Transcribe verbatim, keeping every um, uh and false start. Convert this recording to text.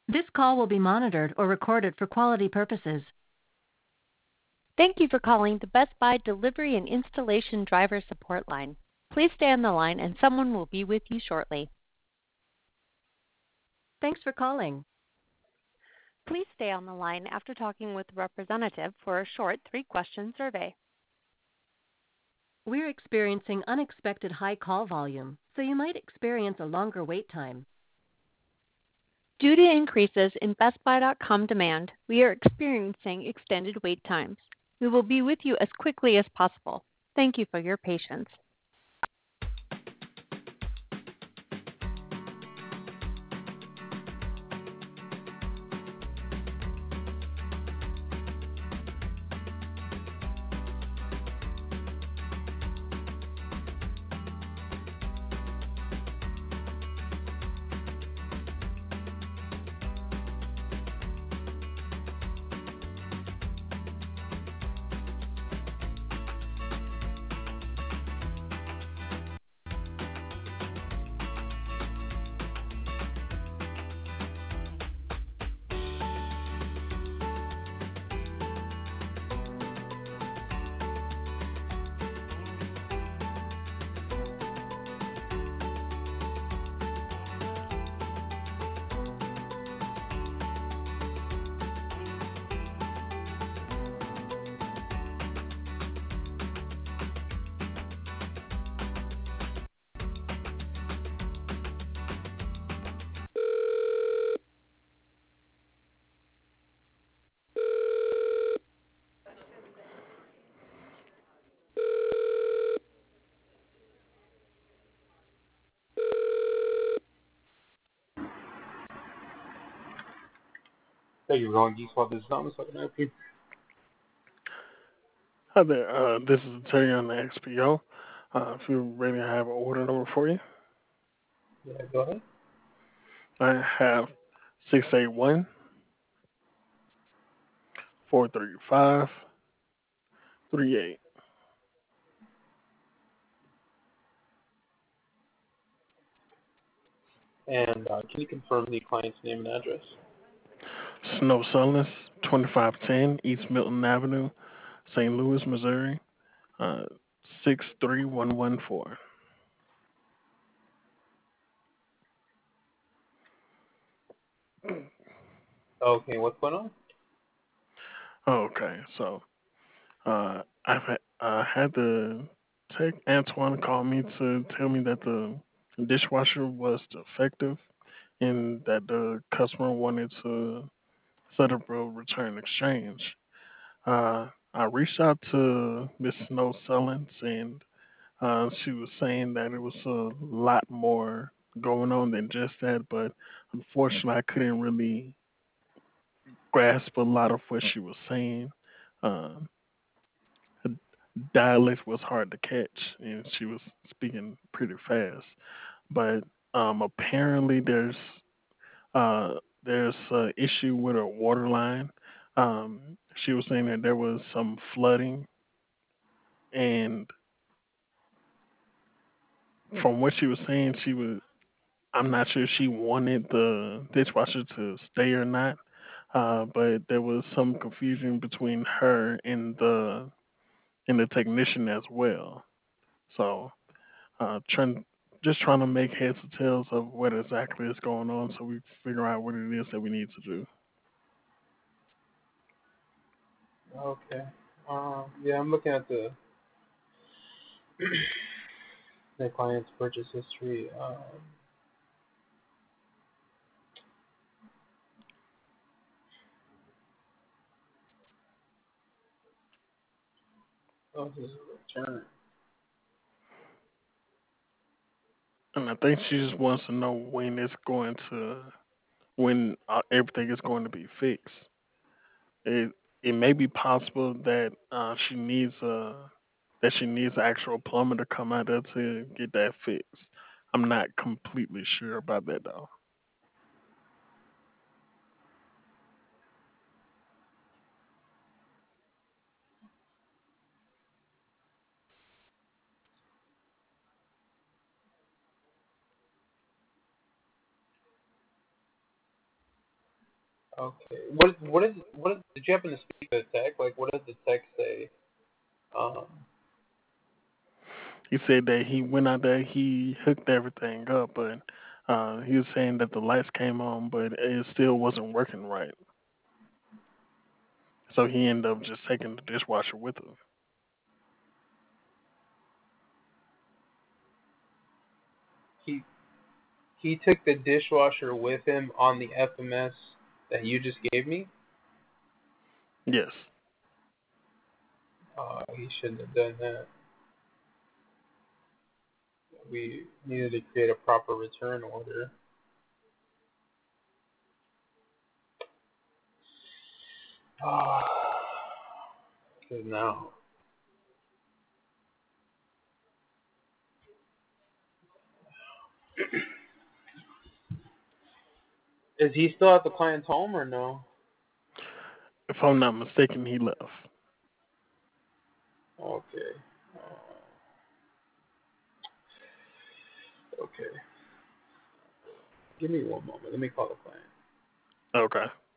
This call will be monitored or recorded for quality purposes. Thank you for calling the Best Buy Delivery and Installation Driver Support Line. Please stay on the line and someone will be with you shortly. Thanks for calling. Please stay on the line after talking with a representative for a short three-question survey. We're experiencing unexpected high call volume, so you might experience a longer wait time. Due to increases in Best Buy dot com demand, we are experiencing extended wait times. We will be with you as quickly as possible. Thank you for your patience. Thank you for calling Geek Squad. This is Thomas. How can I help you? Hi there. Uh, this is Terry on the X P O. Uh, if you're ready, I have an order number for you. Yeah, go ahead. I have six eight one, four three five, three eight. And uh, can you confirm the client's name and address? Snow Sullins, twenty-five ten East Milton Avenue, Saint Louis, Missouri, uh, six three one one four. Okay, what's going on? Okay, so uh, I've had, uh, had the tech Antoine call me to tell me that the dishwasher was defective and that the customer wanted to set up a return exchange. Uh, I reached out to Miss Snow Sellens, and uh, she was saying that it was a lot more going on than just that, but unfortunately, I couldn't really grasp a lot of what she was saying. Um, her dialect was hard to catch, and she was speaking pretty fast. But um, apparently, there's uh, there's an issue with her water line. Um, she was saying that there was some flooding, and from what she was saying, she was. I'm not sure if she wanted the dishwasher to stay or not, uh, but there was some confusion between her and the and the technician as well. So, uh, trying just trying to make heads or tails of what exactly is going on, so we figure out what it is that we need to do. Okay. Um, yeah, I'm looking at the the client's purchase history. Um, oh, this is a return. And I think she just wants to know when it's going to when uh, everything is going to be fixed. It it may be possible that uh, she needs a that she needs an actual plumber to come out there to get that fixed. I'm not completely sure about that though. Okay. What what is what did you happen to speak to the tech? Like, what did the tech say? Um, He said that he went out there, he hooked everything up, but uh, he was saying that the lights came on, but it still wasn't working right. So he ended up just taking the dishwasher with him. he he took the dishwasher with him on the F M S that you just gave me. Yes. Uh, he shouldn't have done that. We needed to create a proper return order. Ah, because now is he still at the client's home or no? If I'm not mistaken, he left. Okay. Uh, okay. Give me one moment. Let me call the client. Okay.